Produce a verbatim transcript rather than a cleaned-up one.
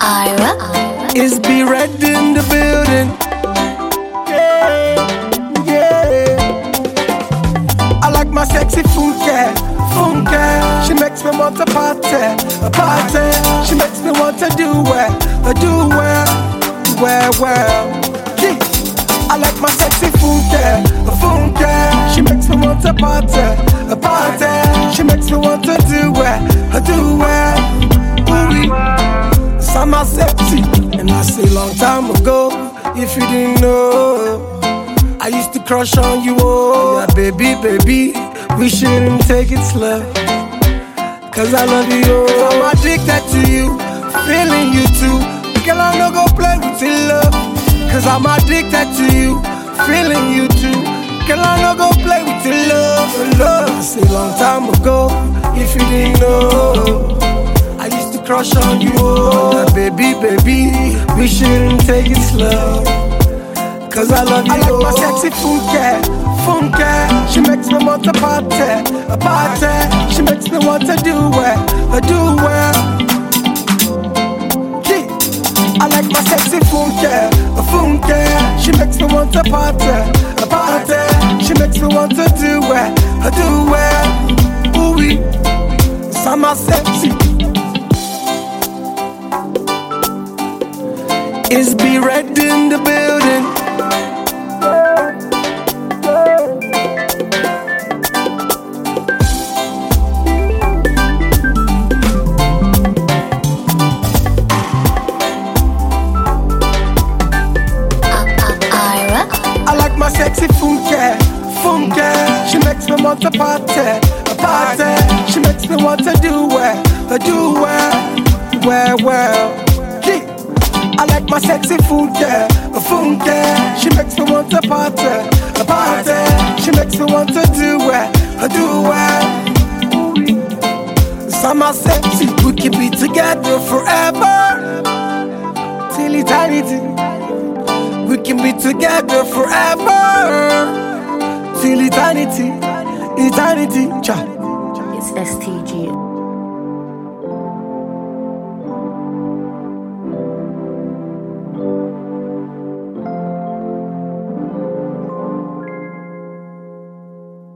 Ira. Is be red in the building. Yeah, yeah. I like my sexy funky, funky. She makes me want to party, a party. She makes me want to do well, a do well, well, well. Yeah. I like my sexy funky, funky. She makes me want to party, a party. She makes me want to do well, a do well. Ooh, I'm not sexy, and I say long time ago. If you didn't know, I used to crush on you, oh yeah, baby, baby. We shouldn't take it slow, cause I love you, oh. I'm addicted to you, feeling you too. Girl, I'm not gonna play with your love, cause I'm addicted to you, feeling you too. Girl, I'm not gonna play with your love, love. I say long time ago, if you didn't know, I used to crush on you, oh yeah, baby, baby. We shouldn't take it slow, cause I love you. I like my sexy funky, funky. She makes me want to party, a party. She makes me want to do well, a do well. Yeah. I like my sexy funky, a funky. She makes me want to party, a party. She makes me want to do well, a do well. Ooh wee, I'm not sexy. Is be red in the building. I like my sexy funky, funky. She makes me want to party, a party. She makes me want to do well, a do well, well, well. Yeah. I like my sexy funky, a funky. She makes me want to party, a party. She makes me want to do well, a do well. Some are sexy, we can be together forever, till eternity. We can be together forever, till eternity, eternity. It's S T G.